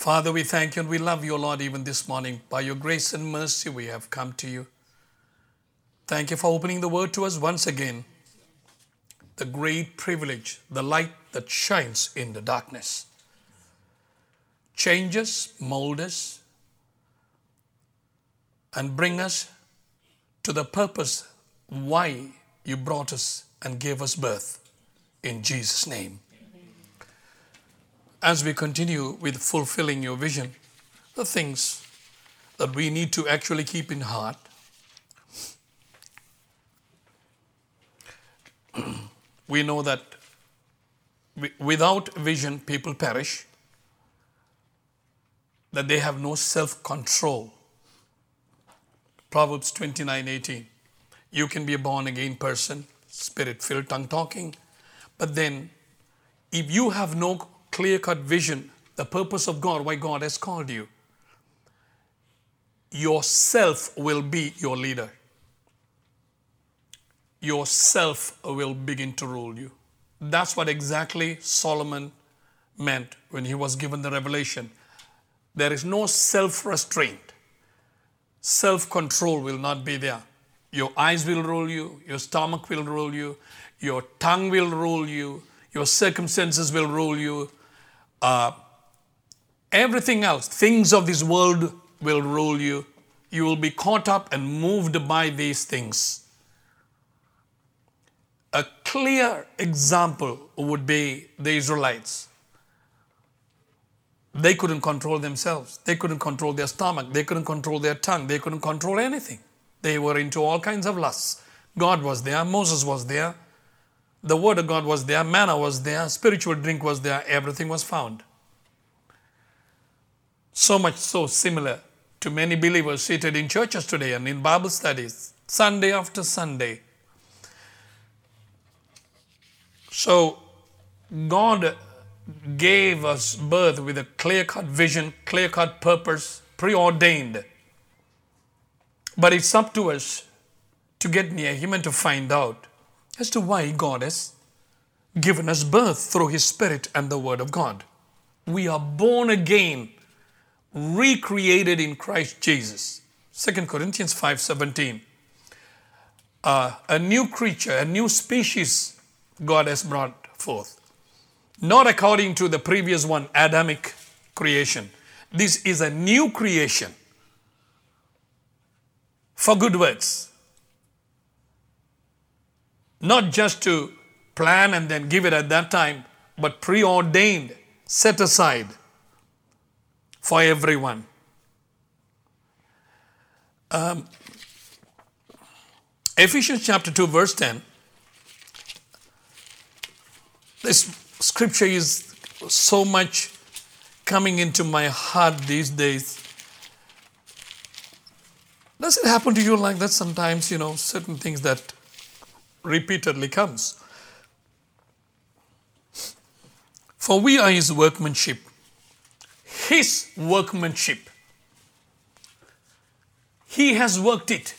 Father, we thank you and we love you, Lord, even this morning. By your grace and mercy, we have come to you. Thank you for opening the word to us once again. The great privilege, the light that shines in the darkness. Change us, mold us, and bring us to the purpose why you brought us and gave us birth. In Jesus' name. As we continue with fulfilling your vision, the things that we need to actually keep in heart. We know that without vision, people perish, that they have no self-control. Proverbs 29:18. You can be a born-again person, spirit-filled, tongue-talking, but then if you have no clear-cut vision, the purpose of God, why God has called you, yourself will be your leader. Yourself will begin to rule you. That's what exactly Solomon meant when he was given the revelation. There is no self-restraint. Self-control will not be there. Your eyes will rule you. Your stomach will rule you. Your tongue will rule you. Your circumstances will rule you. Everything else, things of this world will rule you. You will be caught up and moved by these things. A clear example would be the Israelites. They couldn't control themselves. They couldn't control their stomach. They couldn't control their tongue. They couldn't control anything. They were into all kinds of lusts. God was there. Moses was there. The word of God was there. Manna was there. Spiritual drink was there. Everything was found. So much so similar to many believers seated in churches today and in Bible studies, Sunday after Sunday. So God gave us birth with a clear-cut vision, clear-cut purpose, preordained. But it's up to us to get near Him and to find out as to why God has given us birth through His Spirit and the Word of God. We are born again, recreated in Christ Jesus. 2 Corinthians 5:17. A new creature, a new species God has brought forth. Not according to the previous one, Adamic creation. This is a new creation for good works. Not just to plan and then give it at that time, but preordained, set aside for everyone. Ephesians chapter 2 verse 10. This scripture is so much coming into my heart these days. Does it happen to you like that sometimes, certain things that repeatedly comes? For we are His workmanship. His workmanship. He has worked it.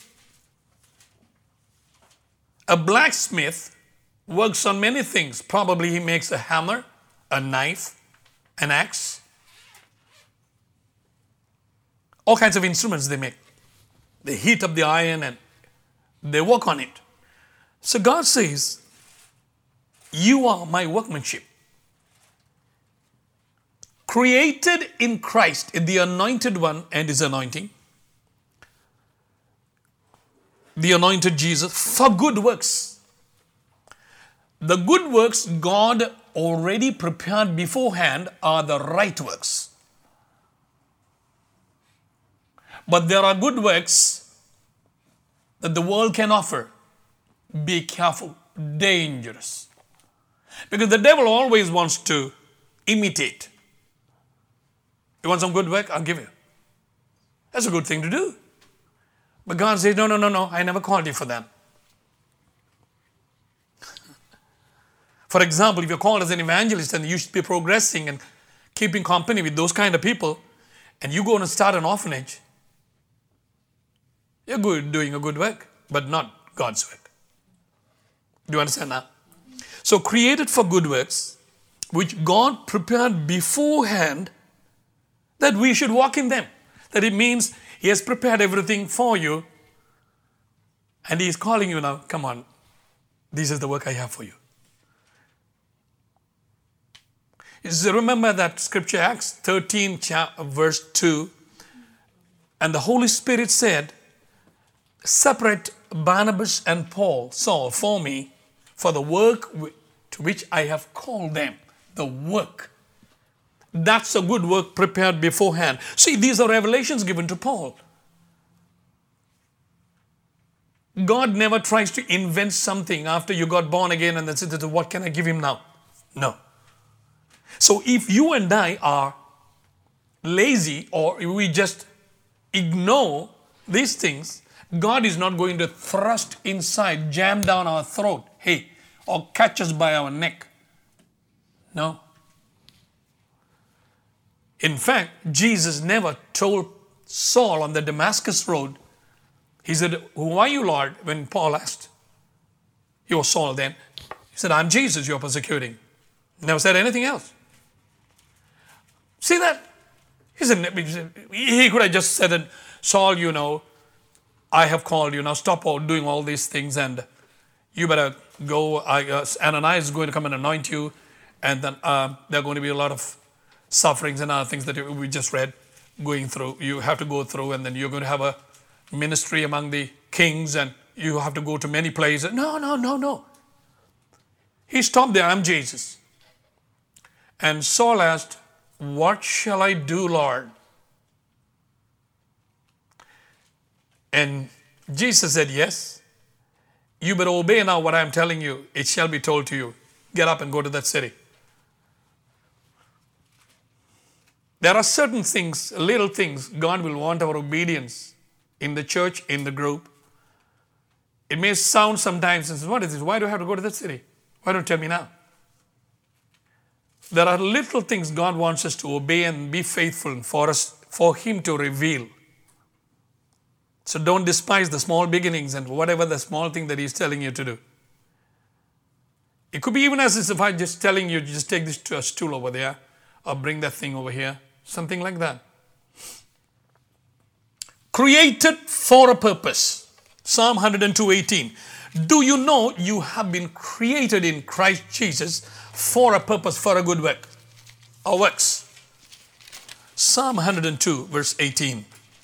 A blacksmith works on many things. Probably he makes a hammer, a knife, an axe. All kinds of instruments they make. They heat up the iron and they work on it. So God says, you are my workmanship. Created in Christ, in the anointed one and His anointing. The anointed Jesus for good works. The good works God already prepared beforehand are the right works. But there are good works that the world can offer. Be careful, dangerous. Because the devil always wants to imitate. You want some good work? I'll give you. That's a good thing to do. But God says, no, I never called you for that. For example, if you're called as an evangelist and you should be progressing and keeping company with those kind of people, and you go and start an orphanage, you're doing a good work, but not God's work. Do you understand now? So created for good works, which God prepared beforehand that we should walk in them. That it means He has prepared everything for you and He is calling you now, come on, this is the work I have for you. So remember that scripture, Acts 13 verse 2, and the Holy Spirit said, separate Barnabas and Saul for me, for the work to which I have called them. The work. That's a good work prepared beforehand. See, these are revelations given to Paul. God never tries to invent something after you got born again and then say, what can I give him now? No. So if you and I are lazy or we just ignore these things, God is not going to thrust inside, jam down our throat, hey, or catch us by our neck. No. In fact, Jesus never told Saul on the Damascus road, he said, who are you, Lord? When Paul asked, you were Saul then. He said, I'm Jesus you're persecuting. Never said anything else. See that? He could have just said, Saul, you know, I have called you. Now stop doing all these things and you better go. Ananias is going to come and anoint you. And then there are going to be a lot of sufferings and other things that we just read going through. You have to go through and then you're going to have a ministry among the kings and you have to go to many places. No. He stopped there. I'm Jesus. And Saul asked, what shall I do, Lord? And Jesus said, yes, you better obey now what I'm telling you. It shall be told to you. Get up and go to that city. There are certain things, little things, God will want our obedience in the church, in the group. It may sound sometimes, what is this? Why do I have to go to that city? Why don't you tell me now? There are little things God wants us to obey and be faithful for Him to reveal. So don't despise the small beginnings and whatever the small thing that He's telling you to do. It could be even as if I'm just telling you, just take this to a stool over there or bring that thing over here. Something like that. Created for a purpose. Psalm 102:18. Do you know you have been created in Christ Jesus for a purpose, for a good work or works? Psalm 102 verse 18.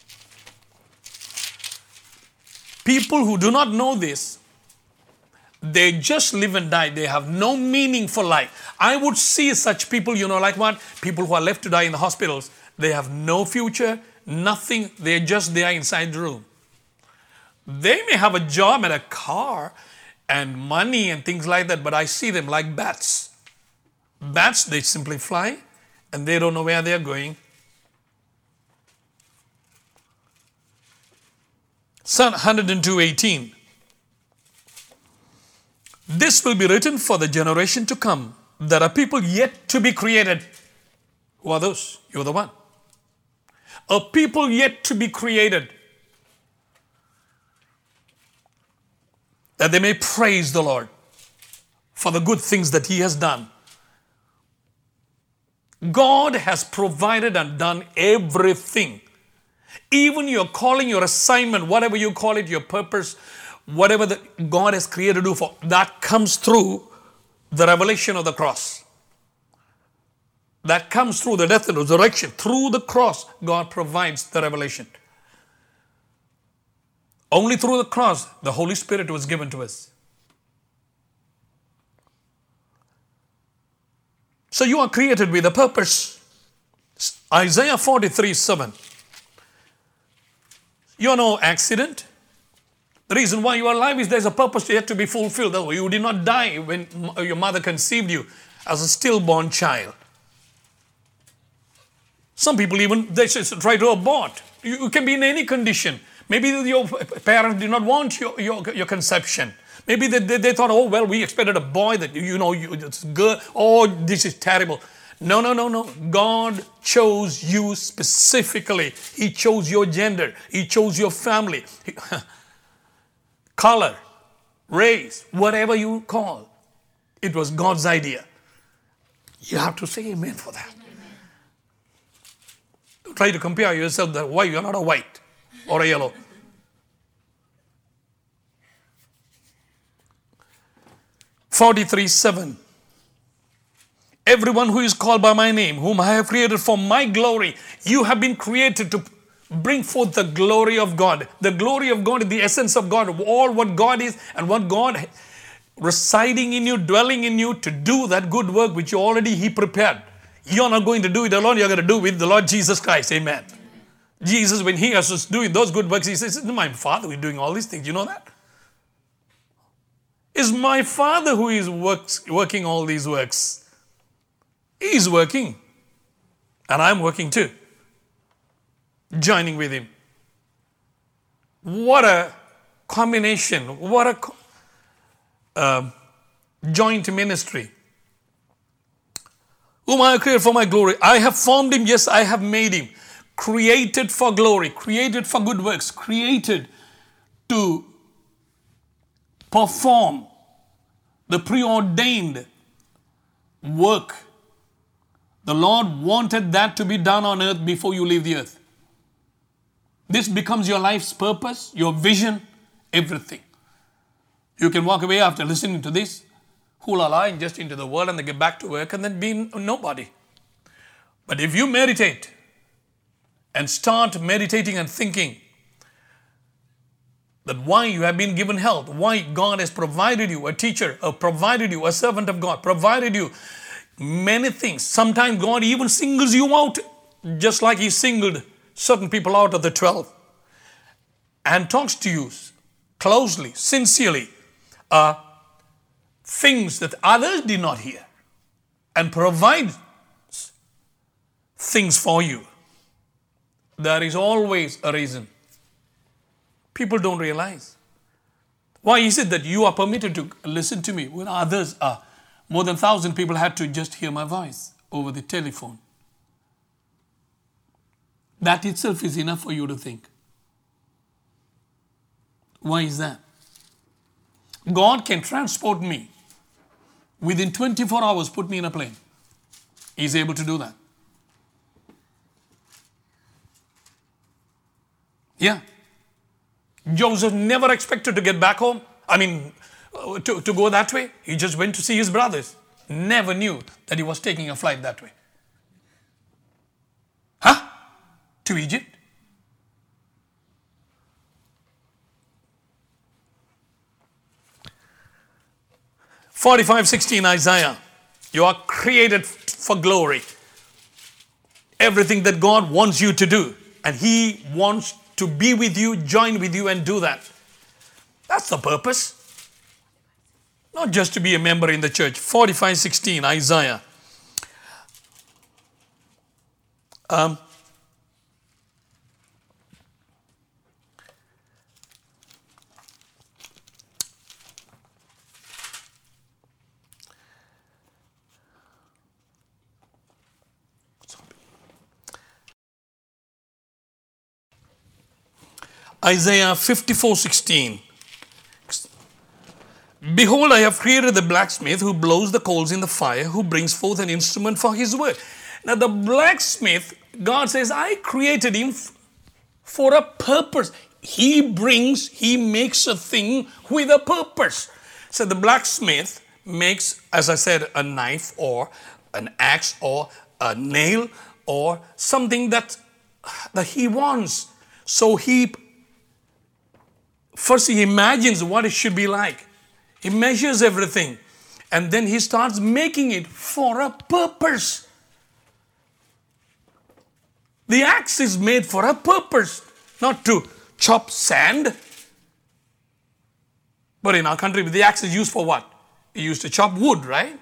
People who do not know this, they just live and die. They have no meaning for life. I would see such people, like what? People who are left to die in the hospitals. They have no future, nothing. They're just there inside the room. They may have a job and a car and money and things like that, but I see them like bats. Bats, they simply fly and they don't know where they're going. Psalm 102:18. This will be written for the generation to come. There are people yet to be created. Who are those? You're the one. A people yet to be created, that they may praise the Lord for the good things that He has done. God has provided and done everything. Even your calling, your assignment, whatever you call it, your purpose, whatever that God has created to do for, that comes through the revelation of the cross. That comes through the death and resurrection. Through the cross, God provides the revelation. Only through the cross, the Holy Spirit was given to us. So you are created with a purpose. Isaiah 43:7. You're no accident. The reason why you are alive is there's a purpose yet to be fulfilled. You did not die when your mother conceived you as a stillborn child. Some people even, they try to abort. You can be in any condition. Maybe your parents did not want your conception. Maybe they thought, oh, well, we expected a boy that, it's good. Oh, this is terrible. No. God chose you specifically. He chose your gender. He chose your family. Color, race, whatever you call. It was God's idea. You have to say amen for that. Don't try to compare yourself that why you're not a white or a yellow. (43:7). Everyone who is called by my name, whom I have created for my glory. You have been created to bring forth the glory of God. The glory of God is the essence of God. All what God is and what God residing in you, dwelling in you to do that good work which already He prepared. You're not going to do it alone. You're going to do it with the Lord Jesus Christ. Amen. Jesus, when He was doing those good works, He says, it's my Father who is doing all these things. You know that? It's my Father who is working all these works. He's working. And I'm working too. Joining with Him. What a combination. What a joint ministry. Whom I have created for my glory. I have formed him. Yes, I have made him. Created for glory. Created for good works. Created to perform the preordained work. The Lord wanted that to be done on earth before you leave the earth. This becomes your life's purpose, your vision, everything. You can walk away after listening to this, hoo-la-la, and just into the world and then get back to work and then be nobody. But if you meditate and start meditating and thinking that why you have been given health, why God has provided you a teacher, provided you a servant of God, provided you many things. Sometimes God even singles you out, just like He singled certain people out of the 12, and talks to you closely, sincerely, things that others did not hear, and provides things for you. There is always a reason. People don't realize. Why is it that you are permitted to listen to me when others are? More than 1,000 people had to just hear my voice over the telephone. That itself is enough for you to think. Why is that? God can transport me. Within 24 hours, put me in a plane. He's able to do that. Yeah. Joseph never expected to get back home. To go that way. He just went to see his brothers. Never knew that he was taking a flight that way. To Egypt? (45:16) Isaiah. You are created for glory. Everything that God wants you to do. And He wants to be with you, join with you and do that. That's the purpose. Not just to be a member in the church. 45:16 Isaiah. Isaiah 54:16. Behold, I have created the blacksmith who blows the coals in the fire, who brings forth an instrument for his work. Now the blacksmith, God says, I created him for a purpose. He makes a thing with a purpose. So the blacksmith makes, as I said, a knife or an axe or a nail or something that he wants. So first he imagines what it should be like. He measures everything. And then he starts making it for a purpose. The axe is made for a purpose. Not to chop sand. But in our country, the axe is used for what? It's used to chop wood, right?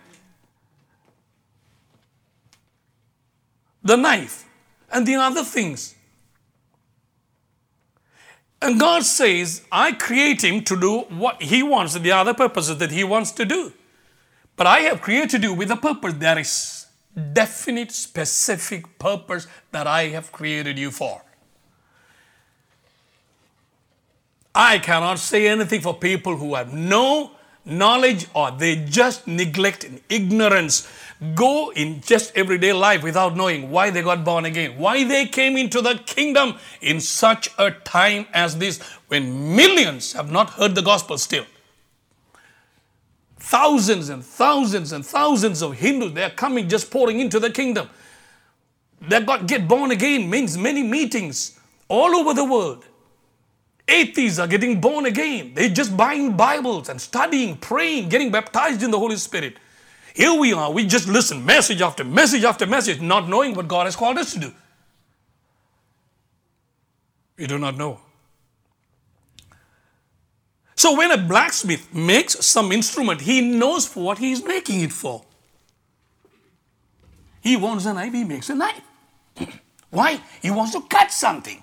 The knife. And the other things. And God says, I create him to do what he wants, the other purposes that he wants to do. But I have created you with a purpose. There is definite, specific purpose that I have created you for. I cannot say anything for people who have no knowledge, or they just neglect in ignorance, go in just everyday life without knowing why they got born again, why they came into the kingdom in such a time as this, when millions have not heard the gospel still. Thousands and thousands and thousands of Hindus, they are coming, just pouring into the kingdom. They get born again means many meetings all over the world. Atheists are getting born again. They're just buying Bibles and studying, praying, getting baptized in the Holy Spirit. Here we are, we just listen message after message after message, not knowing what God has called us to do. We do not know. So when a blacksmith makes some instrument, he knows for what he is making it for. He wants a knife, he makes a knife. Why? He wants to cut something.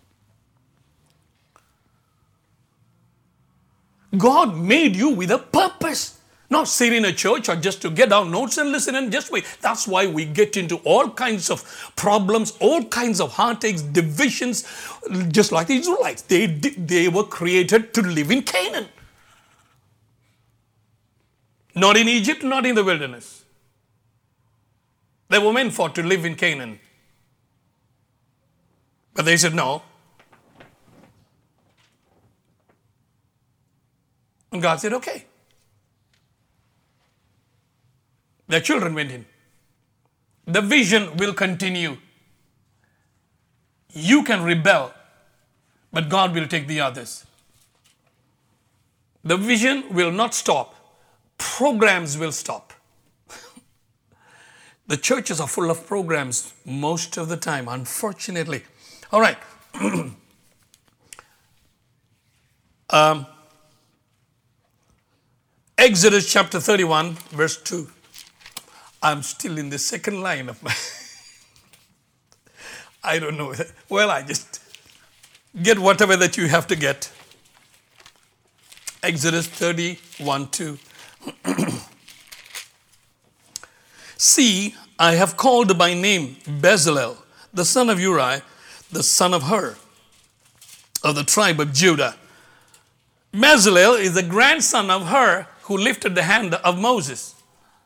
God made you with a purpose. Not sit in a church or just to get our notes and listen and just wait. That's why we get into all kinds of problems, all kinds of heartaches, divisions, just like the Israelites. They were created to live in Canaan. Not in Egypt, not in the wilderness. They were meant for to live in Canaan. But they said no. And God said, okay. Their children went in. The vision will continue. You can rebel, but God will take the others. The vision will not stop. Programs will stop. The churches are full of programs most of the time, unfortunately. All right. Exodus chapter 31, verse 2. I'm still in the second line of my... I don't know. Well, I just get whatever that you have to get. Exodus 31, 2. See, I have called by name Bezalel, the son of Uri, the son of Hur, of the tribe of Judah. Bezalel is the grandson of Hur, who lifted the hand of Moses.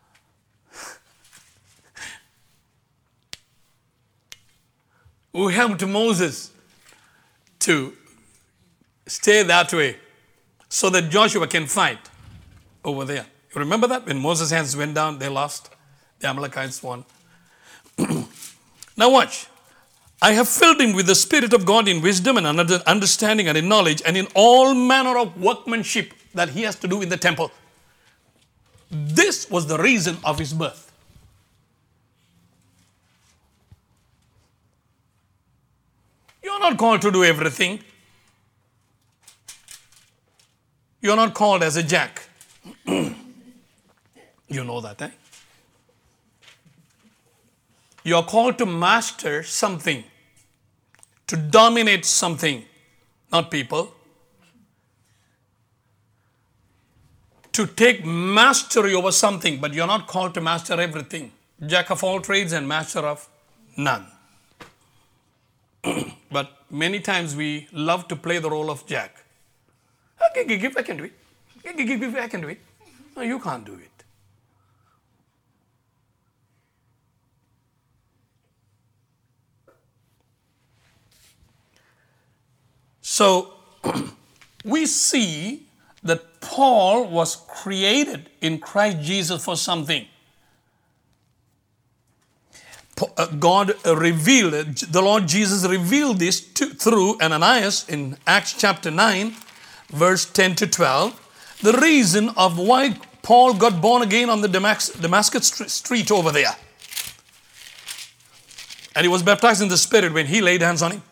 Who helped Moses to stay that way so that Joshua can fight over there. You remember that? When Moses' hands went down, they lost. The Amalekites won. Now watch. I have filled him with the Spirit of God in wisdom and understanding and in knowledge and in all manner of workmanship that he has to do in the temple. This was the reason of his birth. You're not called to do everything. You're not called as a jack. You know that, eh? You're called to master something, to dominate something, not people. To take mastery over something, but you're not called to master everything. Jack of all trades and master of none. But many times we love to play the role of Jack. I can do it. I can do it. No, you can't do it. So, we see that Paul was created in Christ Jesus for something. God revealed it. The Lord Jesus revealed this through Ananias in Acts chapter 9, verse 10 to 12. The reason of why Paul got born again on the Damascus street over there. And he was baptized in the Spirit when he laid hands on him.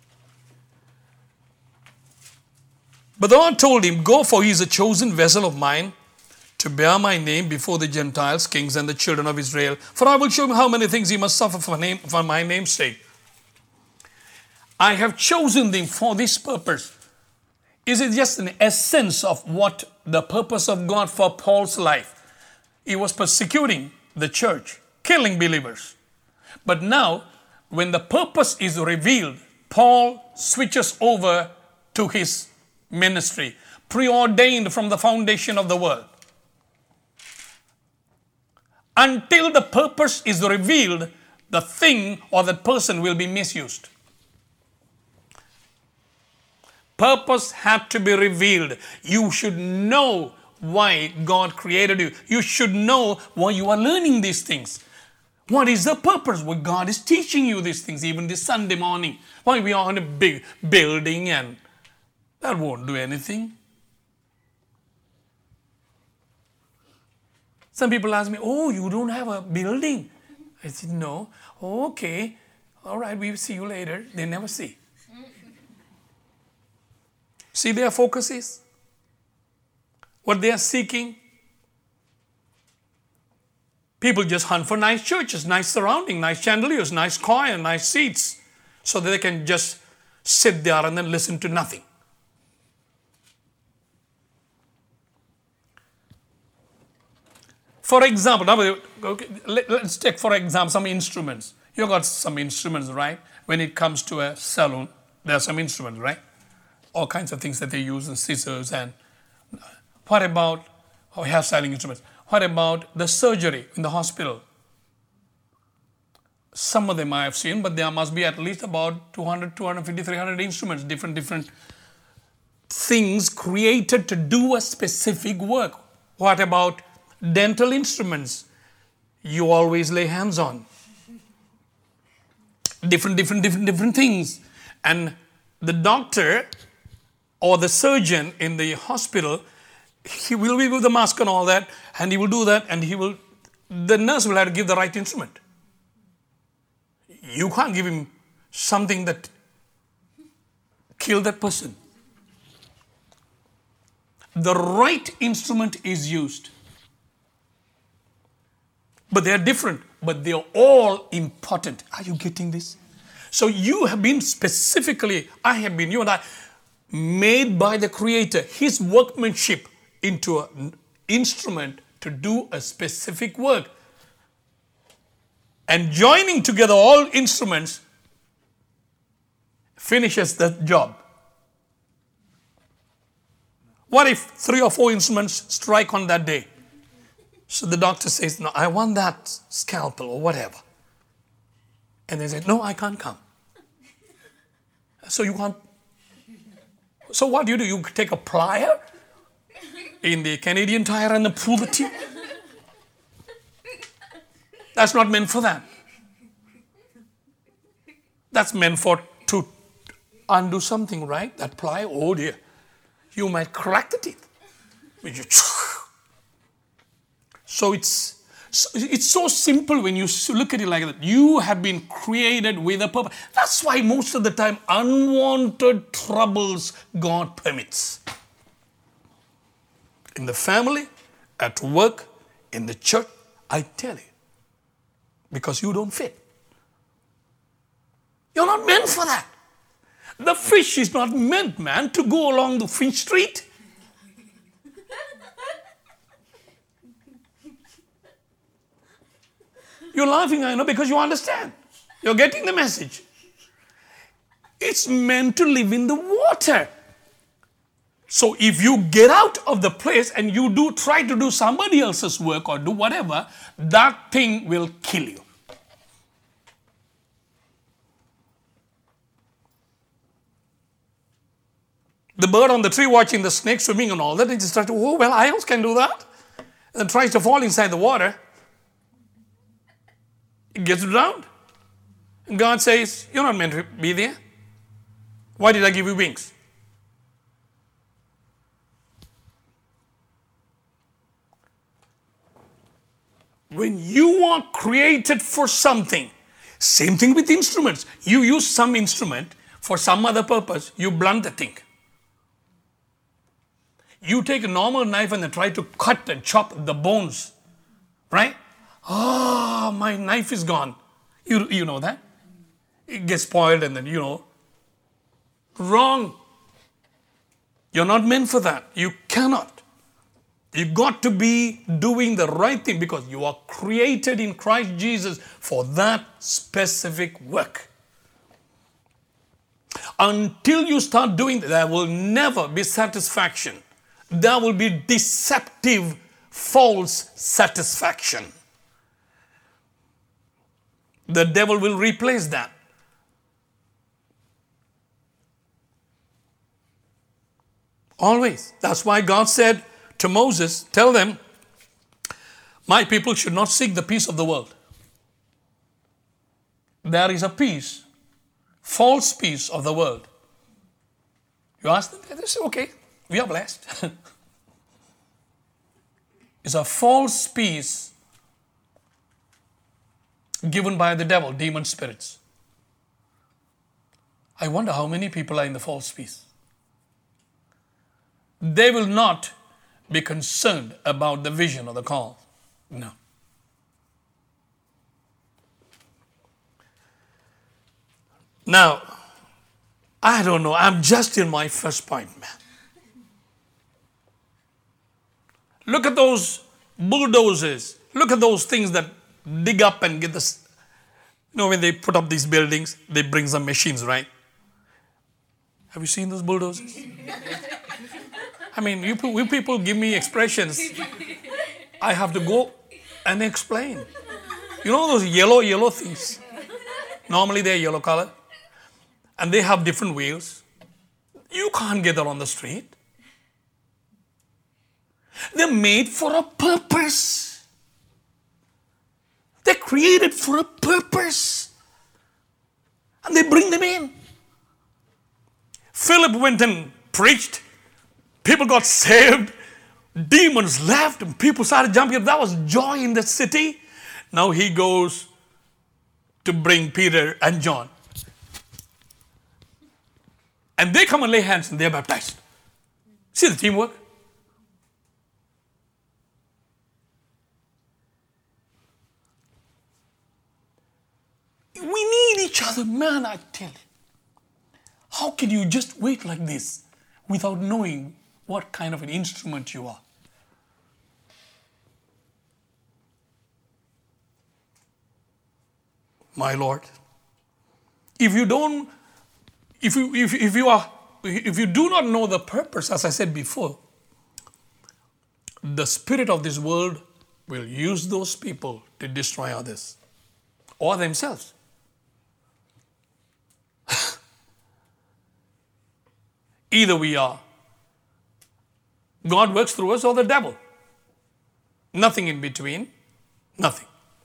But the Lord told him, go, for he is a chosen vessel of mine to bear my name before the Gentiles, kings, and the children of Israel. For I will show him how many things he must suffer for my name's sake. I have chosen them for this purpose. Is it just an essence of what the purpose of God for Paul's life? He was persecuting the church, killing believers. But now, when the purpose is revealed, Paul switches over to his ministry. preordained from the foundation of the world. Until the purpose is revealed, the thing or the person will be misused. Purpose had to be revealed. You should know why God created you. You should know why you are learning these things. What is the purpose? Why God is teaching you these things, even this Sunday morning. Why we are in a big building and that won't do anything. Some people ask me, oh, you don't have a building. I said, no. Oh, okay. All right, we'll see you later. They never see. See their focus is? What they are seeking? People just hunt for nice churches, nice surrounding, nice chandeliers, nice choir, nice seats, so that they can just sit there and then listen to nothing. For example, let's take for example some instruments. You got some instruments, right? When it comes to a salon, there are some instruments, right? All kinds of things that they use, and scissors. And what about hairstyling instruments? What about the surgery in the hospital? Some of them I have seen, but there must be at least about 200, 250, 300 instruments, different things created to do a specific work. What about dental instruments? You always lay hands on. Different things. And the doctor or the surgeon in the hospital, he will be with the mask and all that, and he will do that, and the nurse will have to give the right instrument. You can't give him something that killed that person. The right instrument is used. But they are different, but they are all important. Are you getting this? So you have been specifically, you and I, made by the Creator, His workmanship, into an instrument to do a specific work. And joining together all instruments finishes the job. What if 3 or 4 instruments strike on that day? So the doctor says, no, I want that scalpel or whatever. And they say, no, I can't come. So you can't. So what do? You take a plier in the Canadian Tire and pull the tube. That's not meant for that. That's meant for to undo something, right? That plier, oh dear. You might crack the teeth. So it's so simple when you look at it like that. You have been created with a purpose. That's why most of the time unwanted troubles God permits. In the family, at work, in the church, I tell you. Because you don't fit. You're not meant for that. The fish is not meant, man, to go along the fish street. You're laughing, I know, because you understand. You're getting the message. It's meant to live in the water. So if you get out of the place and you try to do somebody else's work or do whatever, that thing will kill you. The bird on the tree watching the snake swimming and all that, they just try to, oh, well, I also can do that. And tries to fall inside the water. It gets drowned. And God says, you're not meant to be there. Why did I give you wings? When you are created for something, same thing with instruments. You use some instrument for some other purpose, you blunt the thing. You take a normal knife and then try to cut and chop the bones, right? Oh, my knife is gone. You know that? It gets spoiled and then, wrong. You're not meant for that. You cannot. You've got to be doing the right thing because you are created in Christ Jesus for that specific work. Until you start doing that, there will never be satisfaction. there will be deceptive, false satisfaction. The devil will replace that. Always. That's why God said to Moses, tell them, my people should not seek the peace of the world. There is a peace, false peace of the world. You ask them, they say, okay, we are blessed. It's a false peace given by the devil, demon spirits. I wonder how many people are in the false peace. They will not be concerned about the vision or the call. No. Now, I don't know. I'm just in my first point, man. Look at those bulldozers. Look at those things that dig up and get this. You know, when they put up these buildings, they bring some machines, right? Have you seen those bulldozers? I mean, you people give me expressions. I have to go and explain. You know those yellow things? Normally they're yellow color. And they have different wheels. You can't get that on the street. They're made for a purpose. They're created for a purpose. And they bring them in. Philip went and preached. People got saved. Demons left and people started jumping up. That was joy in the city. Now he goes to bring Peter and John. And they come and lay hands and they're baptized. See the teamwork? We need each other, man, I tell you. How can you just wait like this without knowing what kind of an instrument you are? My Lord, if you do not know the purpose, as I said before, the spirit of this world will use those people to destroy others or themselves. Either we are. God works through us or the devil. Nothing in between. Nothing.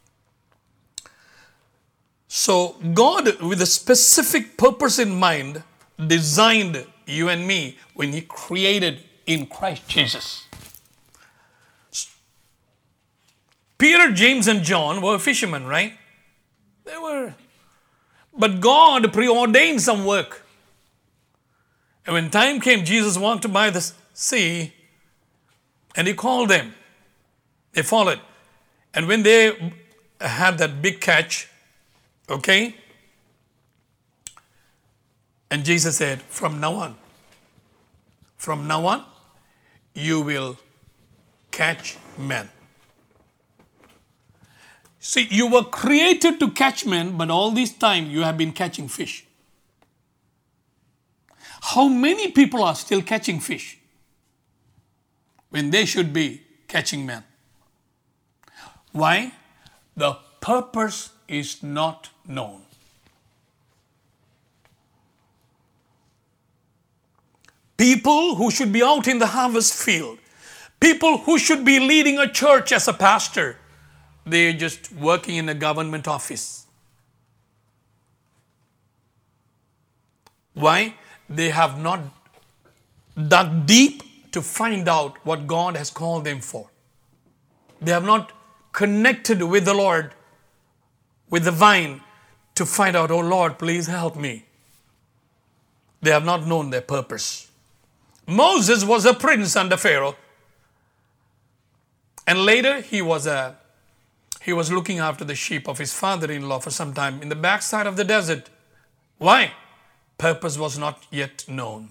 So God, with a specific purpose in mind, designed you and me when He created in Christ Jesus. Peter, James, and John were fishermen, right? They were. But God preordained some work. And when time came, Jesus walked by the sea and He called them. They followed. And when they had that big catch, okay? And Jesus said, from now on, you will catch men. See, you were created to catch men, but all this time you have been catching fish. How many people are still catching fish when they should be catching men? Why? The purpose is not known. People who should be out in the harvest field, people who should be leading a church as a pastor, they're just working in a government office. Why? They have not dug deep to find out what God has called them for. They have not connected with the Lord, with the vine, to find out, oh Lord, please help me. They have not known their purpose. Moses was a prince under Pharaoh. And later he was looking after the sheep of his father-in-law for some time in the backside of the desert. Why? Purpose was not yet known.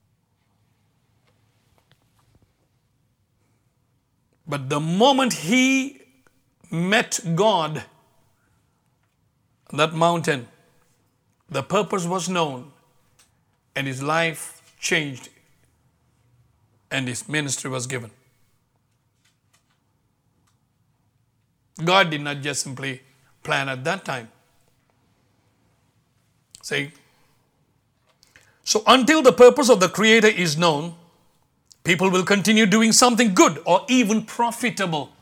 But the moment he met God on that mountain, the purpose was known and his life changed and his ministry was given. God did not just simply plan at that time. See? So until the purpose of the Creator is known, people will continue doing something good or even profitable.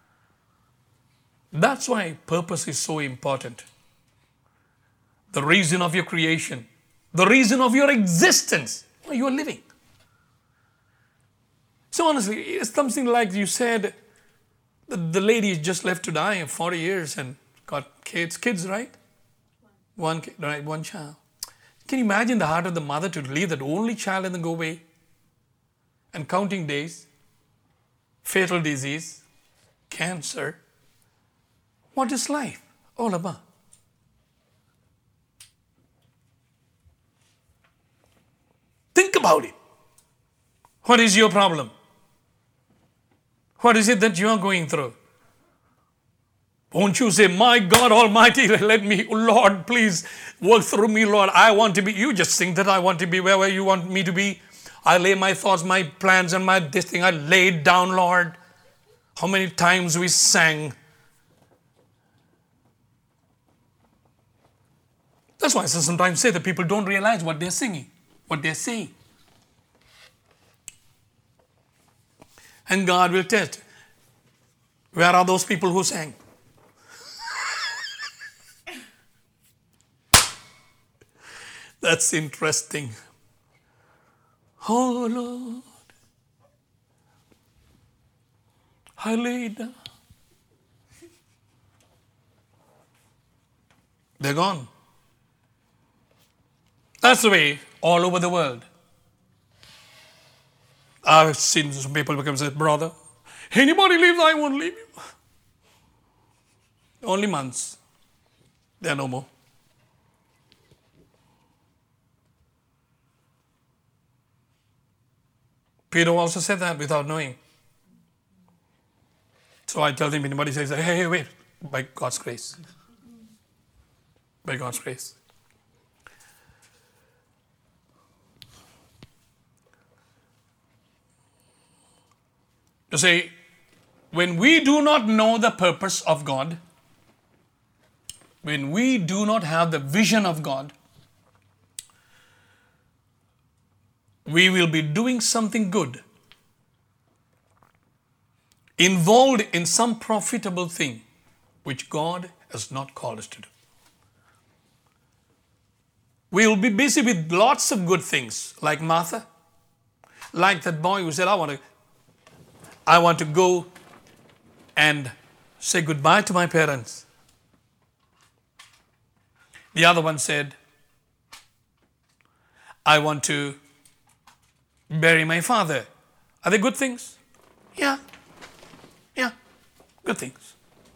That's why purpose is so important. The reason of your creation, the reason of your existence, why you are living. So honestly, it's something like you said, the lady is just left to die in 40 years and got kids, right? One kid, right? One child. Can you imagine the heart of the mother to leave that only child and then go away? And counting days, fatal disease, cancer. What is life all about? Think about it. What is your problem? What is it that you are going through? Won't you say, my God Almighty, let me, Lord, please work through me, Lord. I want to be, you just think that I want to be wherever you want me to be. I lay my thoughts, my plans, and this thing, I lay it down, Lord. How many times we sang. That's why I sometimes say that people don't realize what they're singing, what they're saying. And God will test. Where are those people who sang? That's interesting. Oh Lord, I lay down. They're gone. That's the way all over the world. I've seen some people come and say, brother, anybody leaves, I won't leave you. Only months. There are no more. Peter also said that without knowing. So I tell him, anybody says, hey, wait, by God's grace. By God's grace. You see, when we do not know the purpose of God, when we do not have the vision of God, we will be doing something good, involved in some profitable thing which God has not called us to do. We will be busy with lots of good things, like Martha, like that boy who said, I want to go and say goodbye to my parents. The other one said, I want to bury my father. Are they good things? Yeah, good things.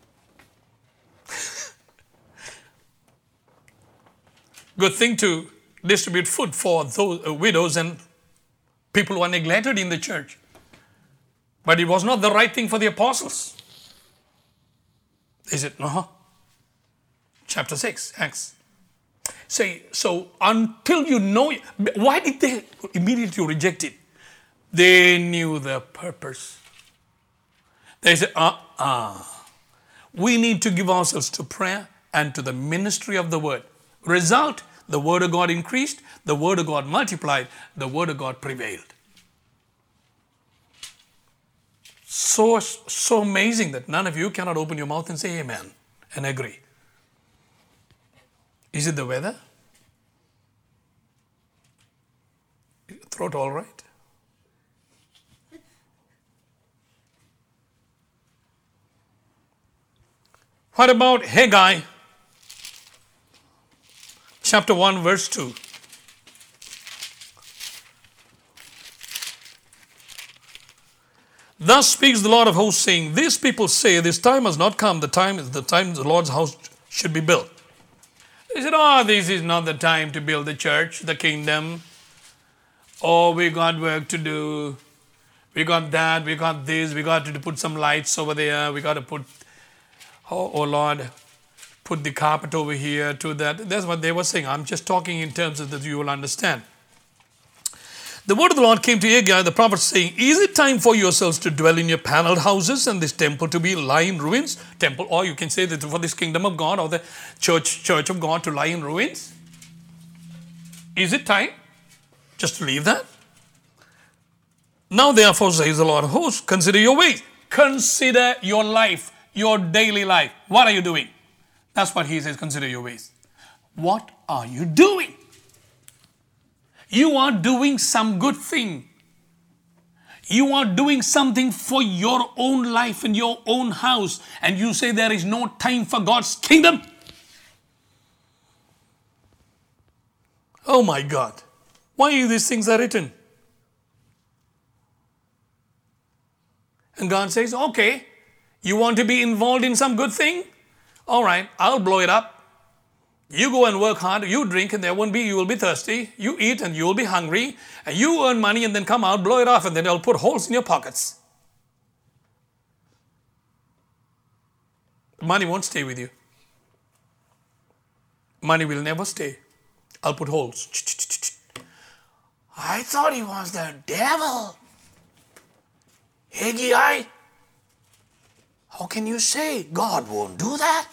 Good thing to distribute food for those widows and people who are neglected in the church. But it was not the right thing for the apostles. Is it? No. Chapter 6, Acts. Say, so until you know, why did they immediately reject it? They knew the purpose. They said, we need to give ourselves to prayer and to the ministry of the word. Result, the word of God increased, the word of God multiplied, the word of God prevailed. So amazing that none of you cannot open your mouth and say amen and agree. Is it the weather? Is your throat all right? What about Haggai? Chapter 1, verse 2. Thus speaks the Lord of hosts, saying, these people say, this time has not come, the time is the time the Lord's house should be built. They said, this is not the time to build the church, the kingdom. We got work to do. We got that, we got this, we got to put some lights over there, we got to put, Lord, put the carpet over here to that. That's what they were saying. I'm just talking in terms of that you will understand. The word of the Lord came to Haggai, the prophet, saying, is it time for yourselves to dwell in your paneled houses and this temple to be lie in ruins? Temple, or you can say that for this kingdom of God or the church of God to lie in ruins? Is it time just to leave that? Now therefore, says the Lord of hosts, consider your ways. Consider your life, your daily life. What are you doing? That's what he says, consider your ways. What are you doing? You are doing some good thing. You are doing something for your own life and your own house, and you say there is no time for God's kingdom. Oh my God. Why these things are written? And God says, okay, you want to be involved in some good thing? All right, I'll blow it up. You go and work hard, you drink and you will be thirsty. You eat and you will be hungry. And you earn money and then come out, blow it off, and then I'll put holes in your pockets. Money won't stay with you. Money will never stay. I'll put holes. I thought he was the devil. Haggai, how can you say God won't do that?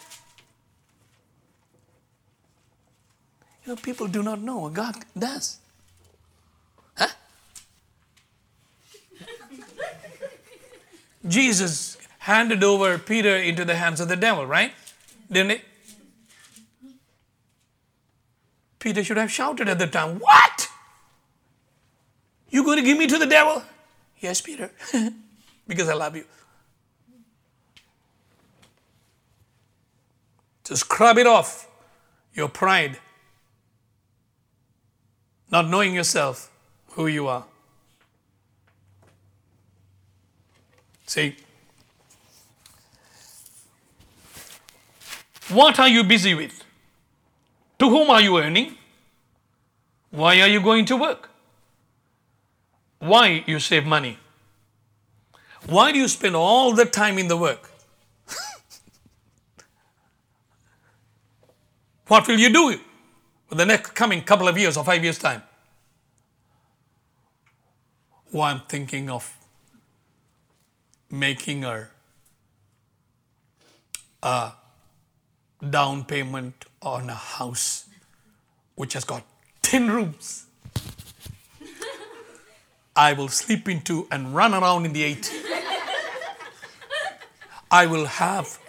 You know, people do not know what God does. Huh? Jesus handed over Peter into the hands of the devil, right? Didn't he? Peter should have shouted at the time, what? You going to give me to the devil? Yes, Peter, because I love you. To scrub it off, your pride, not knowing yourself, who you are. See, what are you busy with? To whom are you earning? Why are you going to work? Why you save money? Why do you spend all the time in the work? What will you do for the next coming couple of years or 5 years' time? Oh, I'm thinking of making a down payment on a house which has got 10 rooms. I will sleep in 2 and run around in the 8. I will have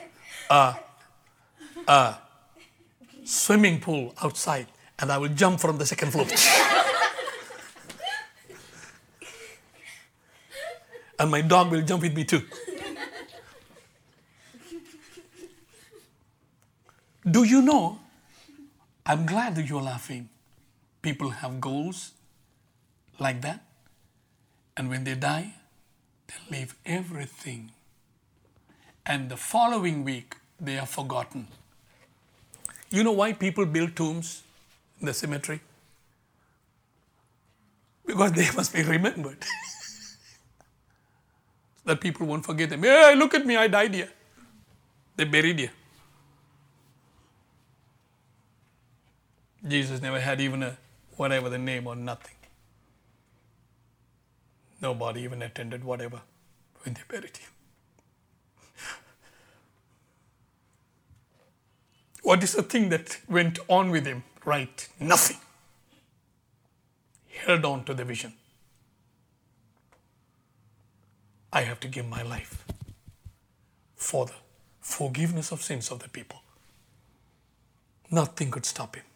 a swimming pool outside and I will jump from the second floor. And my dog will jump with me too. Do you know? I'm glad that you're laughing. People have goals like that. And when they die, they leave everything. And the following week, they are forgotten. You know why people build tombs in the cemetery? Because they must be remembered. That people won't forget them. Hey, look at me, I died here. They buried you. Jesus never had even a whatever the name or nothing. Nobody even attended whatever when they buried him. What is the thing that went on with him? Right, nothing. He held on to the vision. I have to give my life for the forgiveness of sins of the people. Nothing could stop him.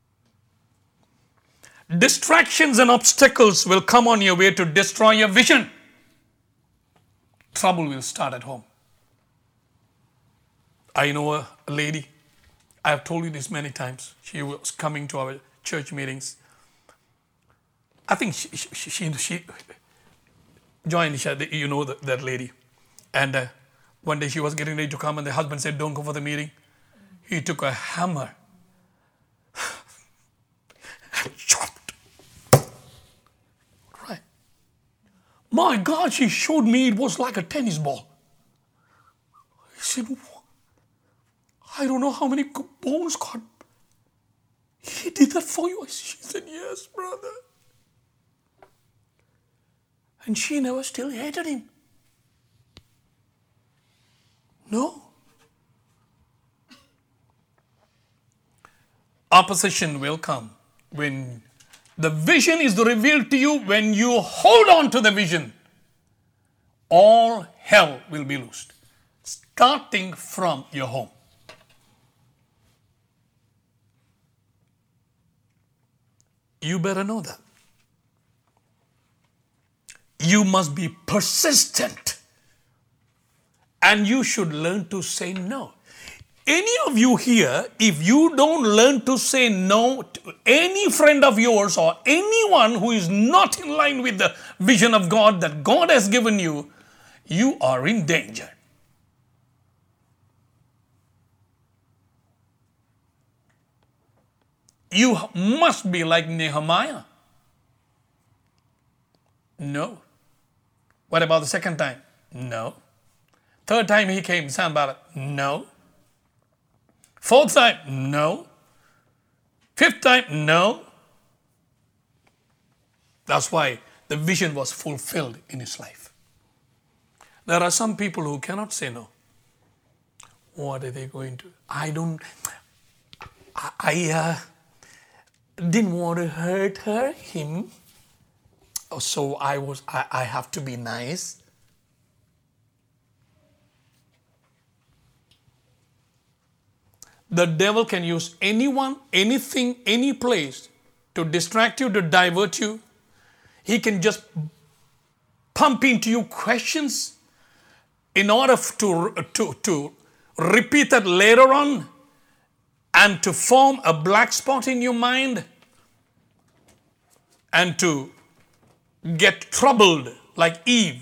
Distractions and obstacles will come on your way to destroy your vision. Trouble will start at home. I know a lady, I have told you this many times. She was coming to our church meetings. I think she joined, you know that lady. And one day she was getting ready to come and the husband said, don't go for the meeting. He took a hammer and chopped. Right. My God, she showed me it was like a tennis ball. He said, I don't know how many bones got. He did that for you? She said, yes, brother. And she never still hated him. No. Opposition will come when the vision is revealed to you. When you hold on to the vision, all hell will be loosed, starting from your home. You better know that. You must be persistent, and you should learn to say no. Any of you here, if you don't learn to say no to any friend of yours or anyone who is not in line with the vision of God that God has given you, you are in danger. You must be like Nehemiah. No. What about the second time? No. Third time he came, Sanballat. No. Fourth time, no. Fifth time, no. That's why the vision was fulfilled in his life. There are some people who cannot say no. What are they going to? I didn't want to hurt him. So I have to be nice. The devil can use anyone, anything, any place to distract you, to divert you. He can just pump into you questions in order to repeat that later on and to form a black spot in your mind and to get troubled like Eve.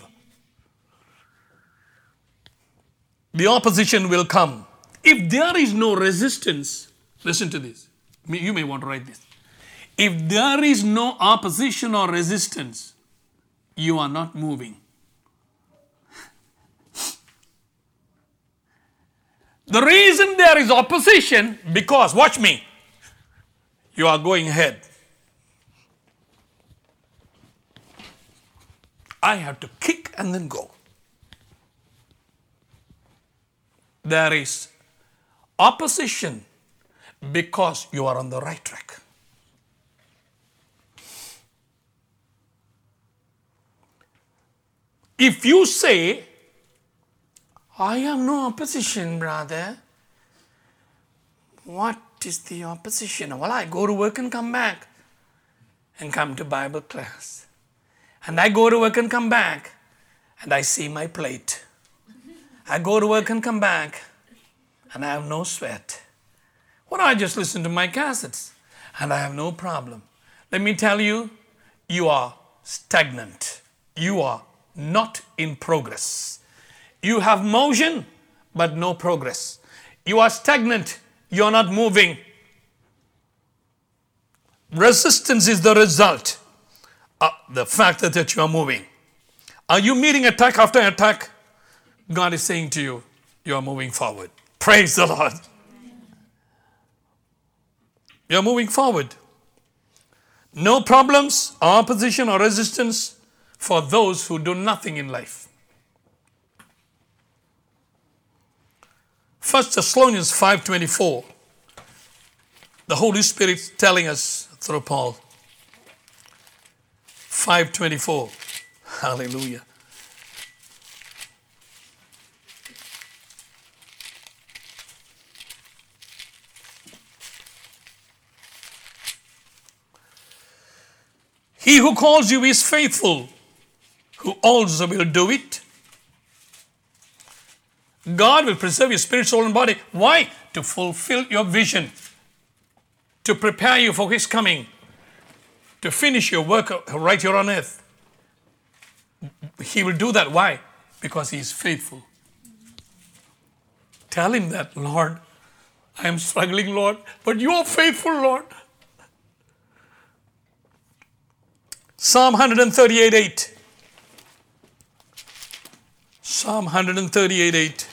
The opposition will come. If there is no resistance, listen to this. You may want to write this. If there is no opposition or resistance, you are not moving. The reason there is opposition, because, watch me, you are going ahead. I have to kick and then go. There is opposition because you are on the right track. If you say, I have no opposition, brother. What is the opposition? Well, I go to work and come back and come to Bible class. And I go to work and come back and I see my plate. I go to work and come back and I have no sweat. Well, I just listen to my cassettes and I have no problem. Let me tell you, you are stagnant. You are not in progress. You have motion, but no progress. You are stagnant. You are not moving. Resistance is the result of the fact that you are moving. Are you meeting attack after attack? God is saying to you, you are moving forward. Praise the Lord. You are moving forward. No problems, opposition, or resistance for those who do nothing in life. 1 Thessalonians 5:24. The Holy Spirit is telling us through Paul. 5:24. Hallelujah. He who calls you is faithful, who also will do it. God will preserve your spirit, soul, and body. Why? To fulfill your vision, to prepare you for His coming, to finish your work right here on earth. He will do that. Why? Because He is faithful. Tell Him that, Lord, I am struggling, Lord, but You are faithful, Lord. Psalm 138:8. Psalm 138:8.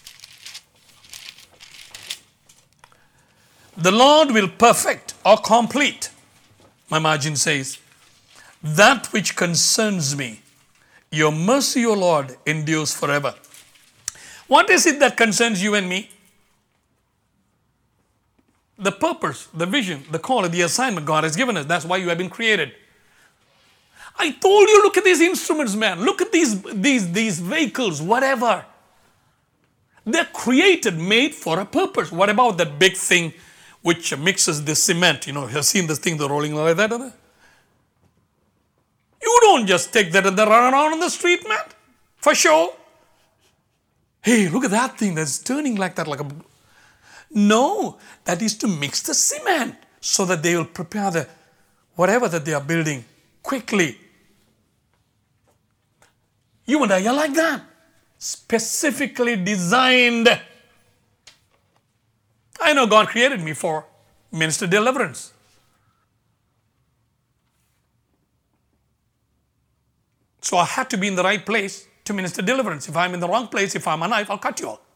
The Lord will perfect or complete, my margin says, that which concerns me. Your mercy, O Lord, endures forever. What is it that concerns you and me? The purpose, the vision, the call, the assignment God has given us. That's why you have been created. I told you, look at these instruments, man. Look at these vehicles, whatever. They're created, made for a purpose. What about that big thing which mixes the cement? You know, you have seen this thing, they're rolling like that. You don't just take that and then run around on the street, man. For sure. Hey, look at that thing that's turning like that, like a... No, that is to mix the cement so that they will prepare the whatever that they are building quickly. You and I are like that. Specifically designed. I know God created me for minister deliverance. So I had to be in the right place to minister deliverance. If I'm in the wrong place, if I'm a knife, I'll cut you all.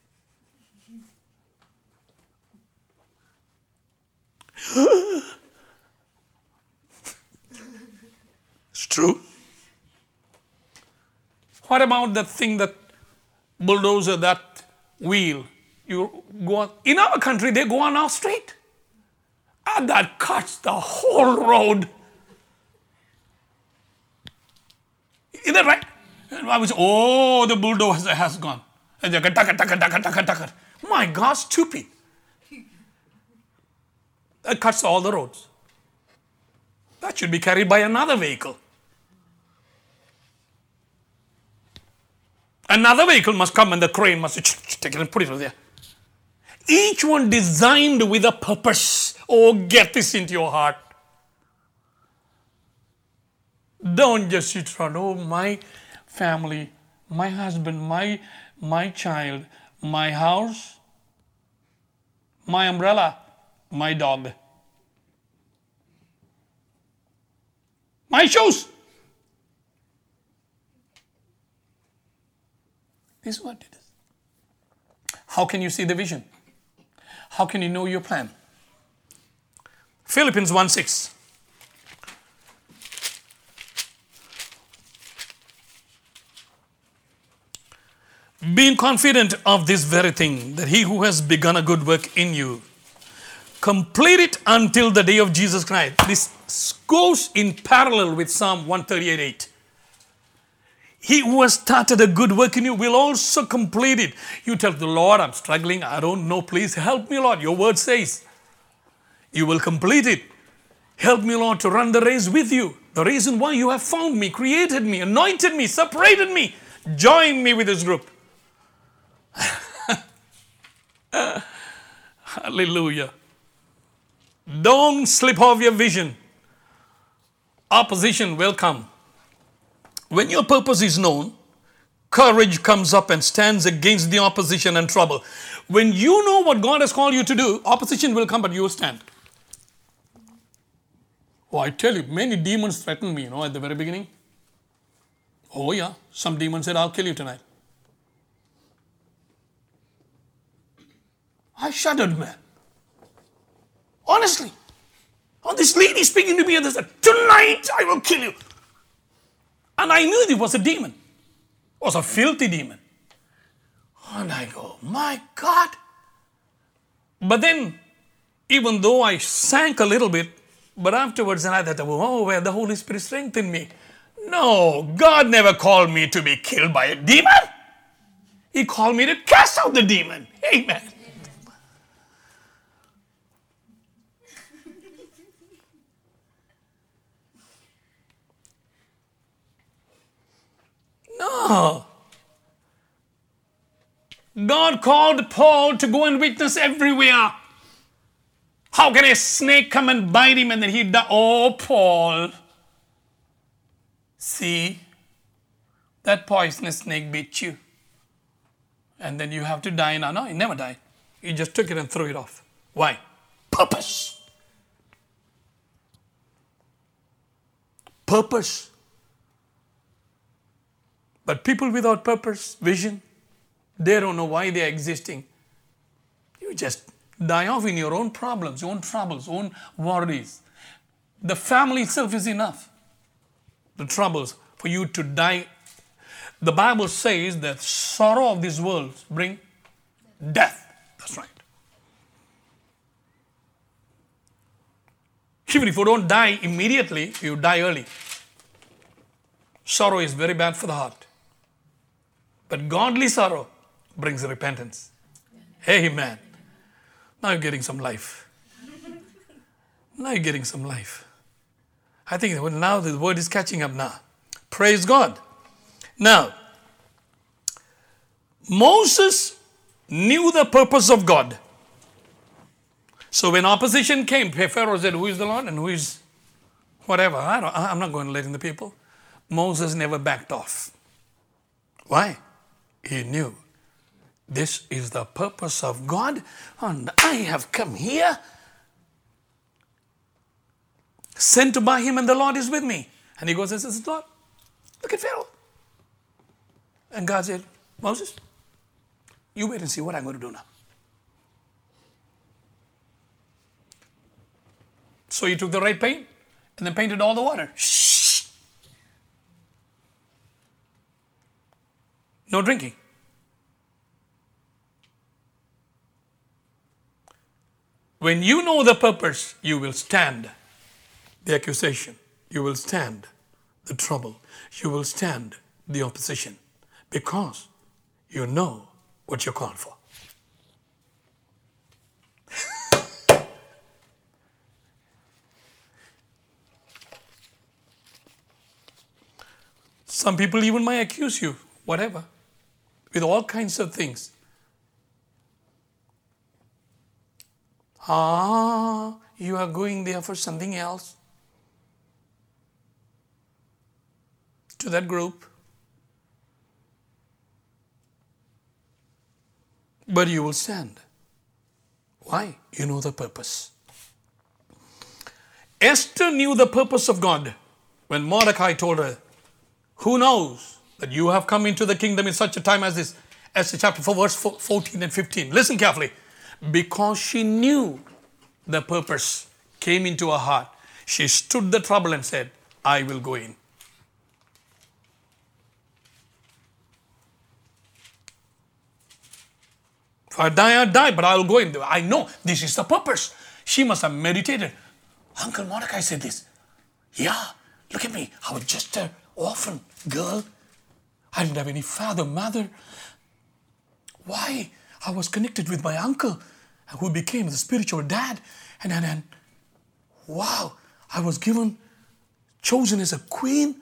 It's true. What about that thing, that bulldozer, that wheel? You go on. In our country, they go on our street. And that cuts the whole road. Is that right? And I was, oh, the bulldozer has gone. And they go, taka. My God, stupid. That cuts all the roads. That should be carried by another vehicle. Another vehicle must come and the crane must take it and put it over there. Each one designed with a purpose. Oh, get this into your heart. Don't just sit around, oh, my family, my husband, my child, my house, my umbrella, my dog, my shoes. This is what it is. How can you see the vision? How can you know your plan? Philippians 1:6. Being confident of this very thing, that he who has begun a good work in you, complete it until the day of Jesus Christ. This goes in parallel with Psalm 138:8. He who has started a good work in you will also complete it. You tell the Lord, I'm struggling, I don't know, please help me, Lord. Your word says, you will complete it. Help me, Lord, to run the race with you. The reason why you have found me, created me, anointed me, separated me, joined me with this group. Hallelujah. Don't slip off your vision. Opposition will come. When your purpose is known, courage comes up and stands against the opposition and trouble. When you know what God has called you to do, opposition will come, but you will stand. Oh, I tell you, many demons threatened me, at the very beginning. Oh yeah, some demon said, I'll kill you tonight. I shuddered, man. Honestly. Oh, this lady speaking to me and they said, tonight I will kill you. And I knew it was a demon. It was a filthy demon. And I go, my God. But then, even though I sank a little bit, but afterwards I thought, oh, where the Holy Spirit strengthened me. No, God never called me to be killed by a demon. He called me to cast out the demon. Amen. No. God called Paul to go and witness everywhere. How can a snake come and bite him and then he die? Oh, Paul. See, that poisonous snake bit you. And then you have to die now. No, he never died. He just took it and threw it off. Why? Purpose. Purpose. But people without purpose, vision, they don't know why they are existing. You just die off in your own problems, own troubles, own worries. The family itself is enough. The troubles for you to die The Bible says that sorrow of this world bring death. That's right. Even if you don't die immediately, you die early. Sorrow is very bad for the heart. But godly sorrow brings repentance. Amen. Now you're getting some life. Now you're getting some life. I think now the word is catching up now. Praise God. Now, Moses knew the purpose of God. So when opposition came, Pharaoh said, who is the Lord and who is whatever? I'm not going to let in the people. Moses never backed off. Why? He knew this is the purpose of God and I have come here sent to by him and the Lord is with me. And he goes and says, Lord, look at Pharaoh. And God said, Moses, you wait and see what I'm going to do now. So he took the red paint and then painted all the water. Shh. No drinking. When you know the purpose, you will stand the accusation. You will stand the trouble. You will stand the opposition because you know what you're called for. Some people even might accuse you, whatever, with all kinds of things. You are going there for something else. To that group. But you will stand. Why? You know the purpose. Esther knew the purpose of God when Mordecai told her, who knows that you have come into the kingdom in such a time as this? Esther chapter 4 verse 14 and 15. Listen carefully. Because she knew the purpose came into her heart, she stood the trouble and said, I will go in. If I die, I die, but I will go in. I know this is the purpose. She must have meditated. Uncle Mordecai said this. Yeah, look at me. I was just an orphan girl. I didn't have any father, mother. Why? I was connected with my uncle, who became the spiritual dad. And wow, I was chosen as a queen.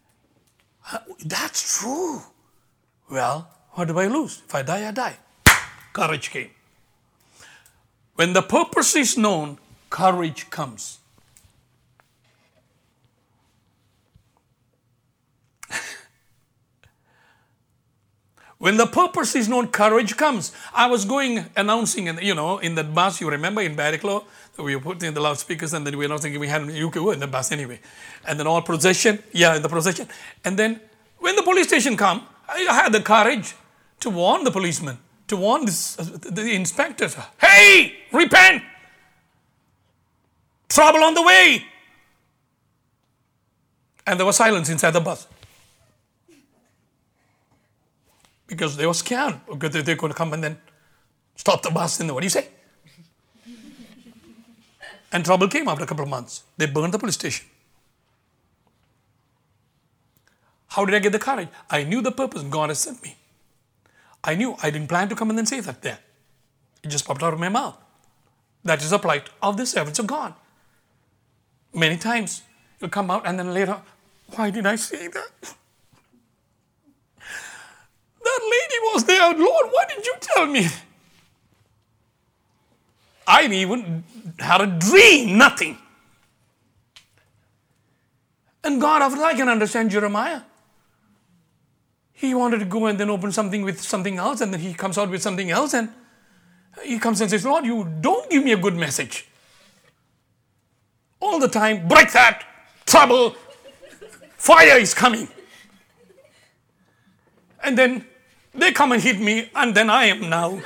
That's true. Well, what do I lose? If I die, I die. Courage came. When the purpose is known, courage comes. When the purpose is known, courage comes. I was going announcing, and in the bus, you remember in Barraclough, we were putting the loudspeakers and then we were announcing we had you were in the bus anyway. And then all procession, in the procession. And then when the police station come, I had the courage to warn the policeman, to warn the inspectors. Hey, repent! Trouble on the way! And there was silence inside the bus. Because they were scared. Because they're going to come and then stop the bus. And what do you say? And trouble came after a couple of months. They burned the police station. How did I get the courage? I knew the purpose God has sent me. I knew. I didn't plan to come and then say that there. It just popped out of my mouth. That is the plight of the servants of God. Many times it'll come out and then later, why did I say that? That lady was there. Lord, why did you tell me? I even had a dream, nothing. And God, I can understand Jeremiah. He wanted to go and then open something with something else, and then he comes out with something else, and he comes and says, Lord, you don't give me a good message. All the time, break that, trouble, fire is coming. And then they come and hit me, and then I am now.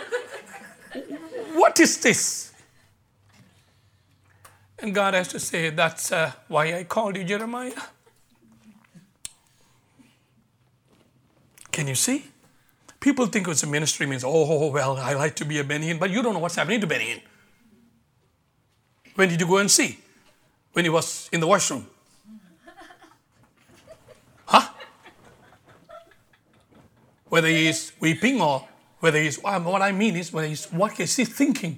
What is this? And God has to say, that's why I called you, Jeremiah. Can you see? People think it's a ministry means, oh, well, I like to be a Benny Hinn, but you don't know what's happening to Benny Hinn. When did you go and see? When he was in the washroom? Huh? Whether he is weeping or whether he's, what I mean is, what is he thinking?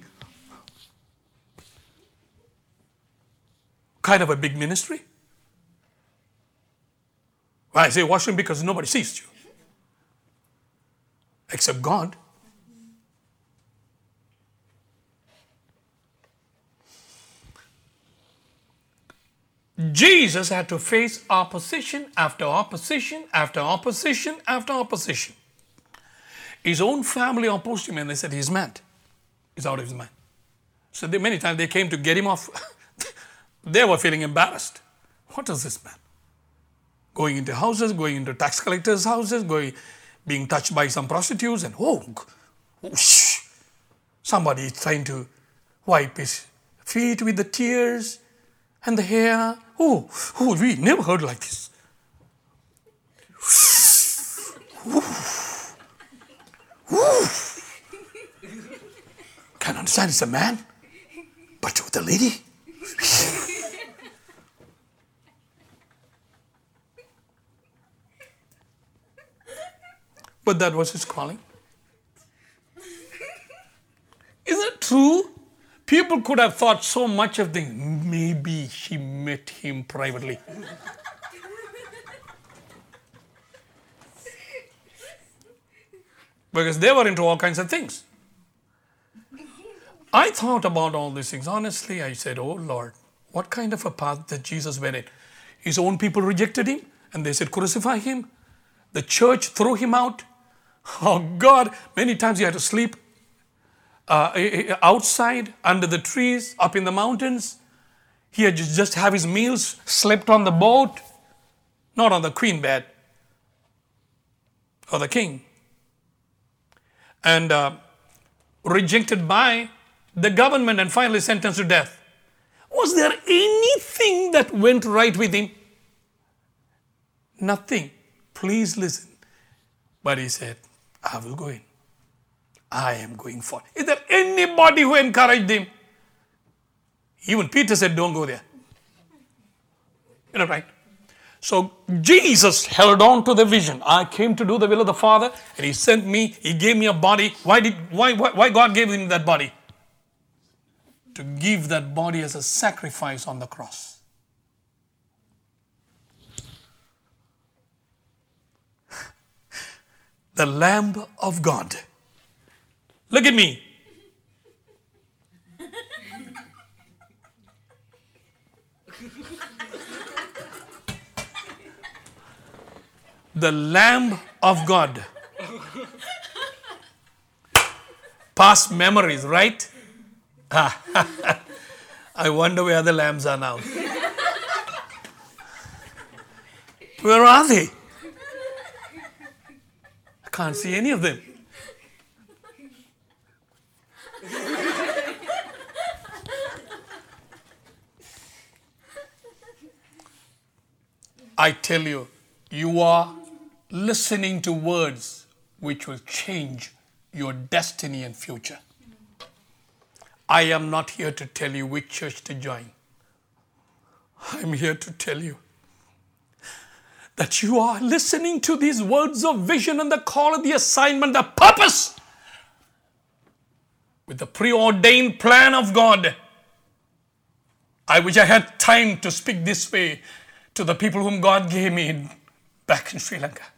Kind of a big ministry. Well, I say washroom because nobody sees you. Except God. Jesus had to face opposition after opposition after opposition after opposition. His own family opposed him and they said he's mad. He's out of his mind. So many times they came to get him off. They were feeling embarrassed. What is this man? Going into houses, going into tax collectors' houses, being touched by some prostitutes, and somebody is trying to wipe his feet with the tears and the hair. We never heard like this. Can't understand it's a man, but with a lady. But that was his calling. Isn't it true? People could have thought so much of things. Maybe she met him privately. Because they were into all kinds of things. I thought about all these things. Honestly, I said, oh Lord, what kind of a path that Jesus went in? His own people rejected him and they said, crucify him. The church threw him out. Oh God, many times he had to sleep outside, under the trees, up in the mountains. He had just have his meals, slept on the boat, not on the queen bed or the king. And rejected by the government and finally sentenced to death. Was there anything that went right with him? Nothing. Please listen. But he said, I will go in. I am going for it. Is there anybody who encouraged him? Even Peter said, don't go there. You know, right? So Jesus held on to the vision. I came to do the will of the Father, and he sent me. He gave me a body. Why God gave him that body? To give that body as a sacrifice on the cross. The Lamb of God. Look at me. The Lamb of God. Past memories, right? I wonder where the lambs are now. Where are they? I can't see any of them. I tell you, you are listening to words which will change your destiny and future. I am not here to tell you which church to join. I'm here to tell you that you are listening to these words of vision and the call of the assignment, the purpose, with the preordained plan of God. I wish I had time to speak this way to the people whom God gave me back in Sri Lanka.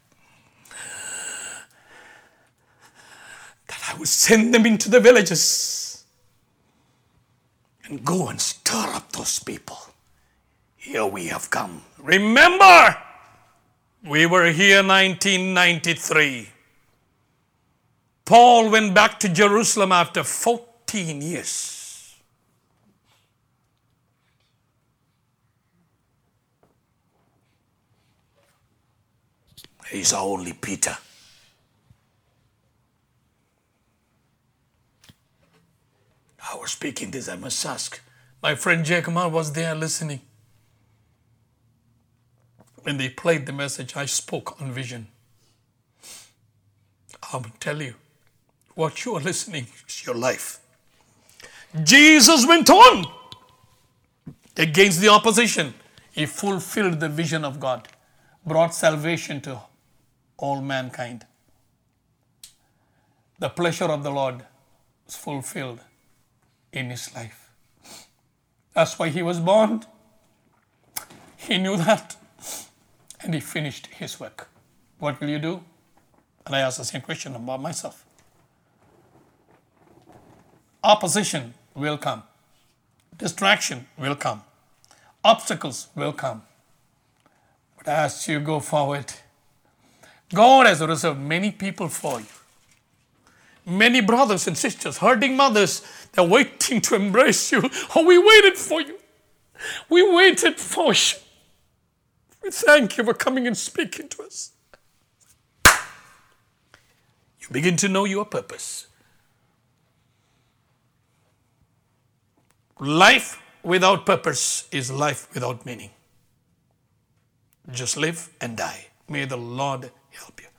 That I would send them into the villages and go and stir up those people. Here we have come. Remember, we were here 1993. Paul went back to Jerusalem after 14 years. He's our only Peter. I was speaking this, I must ask. My friend Jacob was there listening. When they played the message, I spoke on vision. I'm going to tell you, what you are listening is your life. Jesus went on against the opposition. He fulfilled the vision of God, brought salvation to all mankind. The pleasure of the Lord was fulfilled in his life. That's why he was born. He knew that, and he finished his work. What will you do? And I ask the same question about myself. Opposition will come. Distraction will come. Obstacles will come. But as you go forward, God has reserved many people for you. Many brothers and sisters, hurting mothers, they're waiting to embrace you. Oh, we waited for you. We waited for you. We thank you for coming and speaking to us. You begin to know your purpose. Life without purpose is life without meaning. Just live and die. May the Lord help you.